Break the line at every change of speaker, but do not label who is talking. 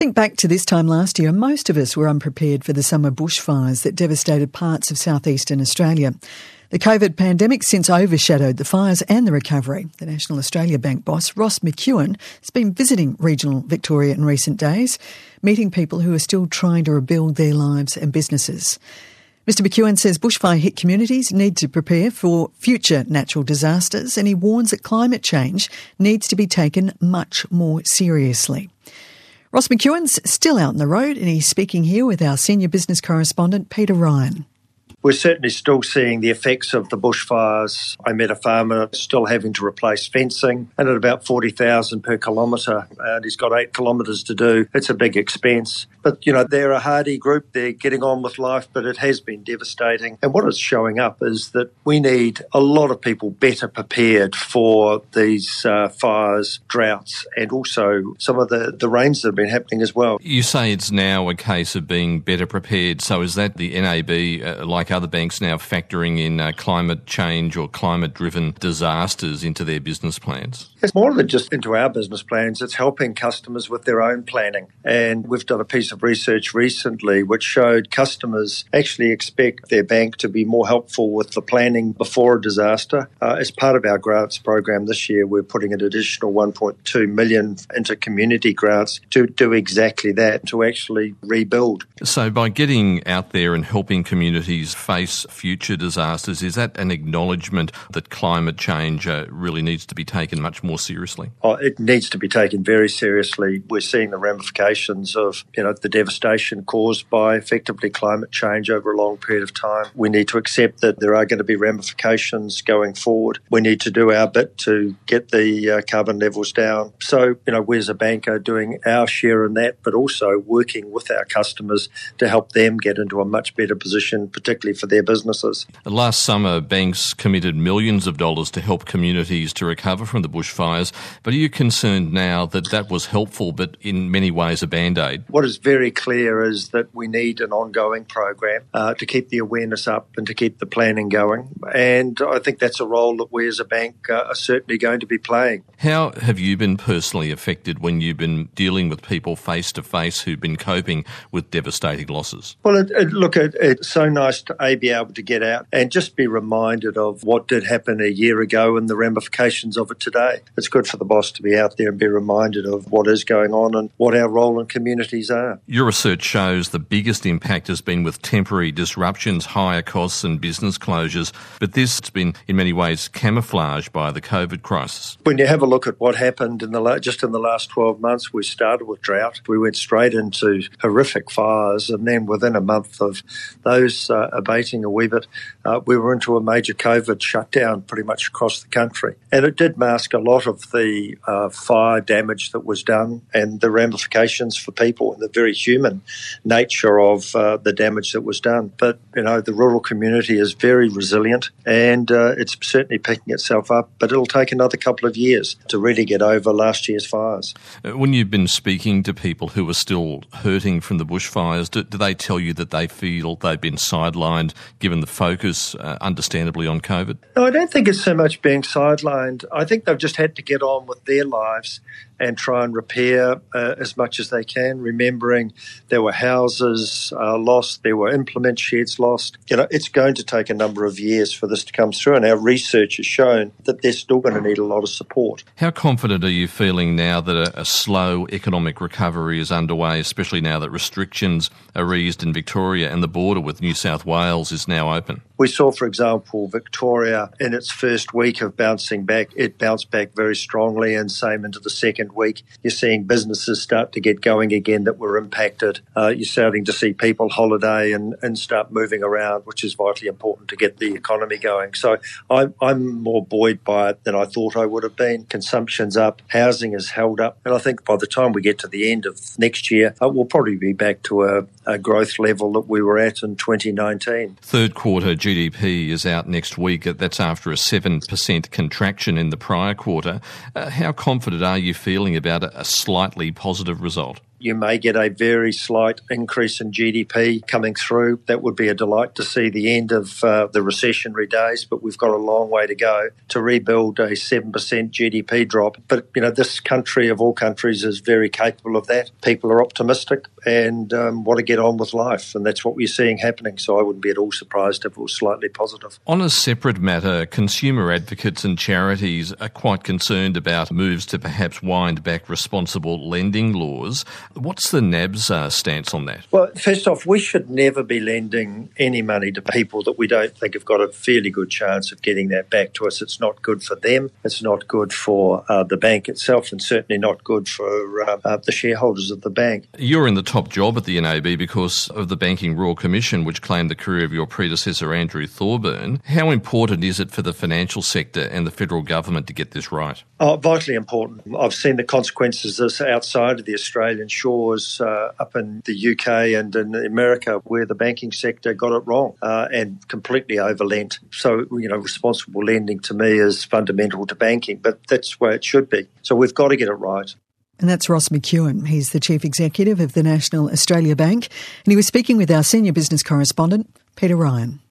Think back to this time last year, most of us were unprepared for the summer bushfires that devastated parts of southeastern Australia. The COVID pandemic since overshadowed the fires and the recovery. The National Australia Bank boss, Ross McEwan, has been visiting regional Victoria in recent days, meeting people who are still trying to rebuild their lives and businesses. Mr McEwan says bushfire-hit communities need to prepare for future natural disasters, and he warns that climate change needs to be taken much more seriously. Ross McEwan's still out on the road, and he's speaking here with our senior business correspondent, Peter Ryan.
We're certainly still seeing the effects of the bushfires. I met a farmer still having to replace fencing, and at about $40,000 per kilometre, and he's got 8 kilometres to do. It's a big expense. But, they're a hardy group. They're getting on with life, but it has been devastating. And what is showing up is that we need a lot of people better prepared for these fires, droughts, and also some of the rains that have been happening as well.
You say it's now a case of being better prepared. So is that the NAB, like other banks now, factoring in climate change or climate-driven disasters into their business plans?
It's more than just into our business plans. It's helping customers with their own planning. And we've done a piece of research recently which showed customers actually expect their bank to be more helpful with the planning before a disaster. As part of our grants program this year, we're putting an additional $1.2 million into community grants to do exactly that, to actually rebuild.
So by getting out there and helping communities face future disasters, is that an acknowledgement that climate change really needs to be taken much more seriously?
It needs to be taken very seriously. We're seeing the ramifications of, the devastation caused by effectively climate change over a long period of time. We need to accept that there are going to be ramifications going forward. We need to do our bit to get the carbon levels down. So, we as a bank are doing our share in that, but also working with our customers to help them get into a much better position, particularly for their businesses.
Last summer, banks committed millions of dollars to help communities to recover from the bushfires. But are you concerned now that that was helpful, but in many ways a band-aid?
What is very clear is that we need an ongoing program to keep the awareness up and to keep the planning going. And I think that's a role that we as a bank are certainly going to be playing.
How have you been personally affected when you've been dealing with people face-to-face who've been coping with devastating losses?
Well, it's so nice to be able to get out and just be reminded of what did happen a year ago and the ramifications of it today. It's good for the boss to be out there and be reminded of what is going on and what our role in communities are.
Your research shows the biggest impact has been with temporary disruptions, higher costs and business closures, but this has been in many ways camouflaged by the COVID crisis.
When you have a look at what happened in the last 12 months, we started with drought. We went straight into horrific fires, and then within a month of those abating a wee bit, we were into a major COVID shutdown pretty much across the country. And it did mask a lot of the fire damage that was done and the ramifications for people and the very human nature of the damage that was done. But, the rural community is very resilient, and it's certainly picking itself up, but it'll take another couple of years to really get over last year's fires.
When you've been speaking to people who are still hurting from the bushfires, do they tell you that they feel they've been sidelined given the focus, understandably, on COVID?
No, I don't think it's so much being sidelined. I think they've just had to get on with their lives and try and repair as much as they can, remembering there were houses lost, there were implement sheds lost. It's going to take a number of years for this to come through, and our research has shown that they're still going to need a lot of support.
How confident are you feeling now that a slow economic recovery is underway, especially now that restrictions are eased in Victoria and the border with New South Wales is now open?
We saw, for example, Victoria in its first week of bouncing back, it bounced back very strongly, and same into the second week. You're seeing businesses start to get going again that were impacted. You're starting to see people holiday and start moving around, which is vitally important to get the economy going. So I'm more buoyed by it than I thought I would have been. Consumption's up, housing is held up, and I think by the time we get to the end of next year, we'll probably be back to a growth level that we were at in 2019.
Third quarter GDP is out next week. That's after a 7% contraction in the prior quarter. How confident are you feeling about a slightly positive result?
You may get a very slight increase in GDP coming through. That would be a delight to see the end of the recessionary days, but we've got a long way to go to rebuild a 7% GDP drop. But, this country of all countries is very capable of that. People are optimistic and want to get on with life, and that's what we're seeing happening. So I wouldn't be at all surprised if it was slightly positive.
On a separate matter, consumer advocates and charities are quite concerned about moves to perhaps wind back responsible lending laws. What's the NAB's stance on that?
Well, first off, we should never be lending any money to people that we don't think have got a fairly good chance of getting that back to us. It's not good for them. It's not good for the bank itself, and certainly not good for the shareholders of the bank.
You're in the top job at the NAB because of the Banking Royal Commission, which claimed the career of your predecessor, Andrew Thorburn. How important is it for the financial sector and the federal government to get this right?
Oh, vitally important. I've seen the consequences of this outside of the Australian shores, up in the UK and in America, where the banking sector got it wrong and completely overlent. So, responsible lending to me is fundamental to banking, but that's where it should be. So we've got to get it right.
And that's Ross McEwen. He's the Chief Executive of the National Australia Bank, and he was speaking with our senior business correspondent, Peter Ryan.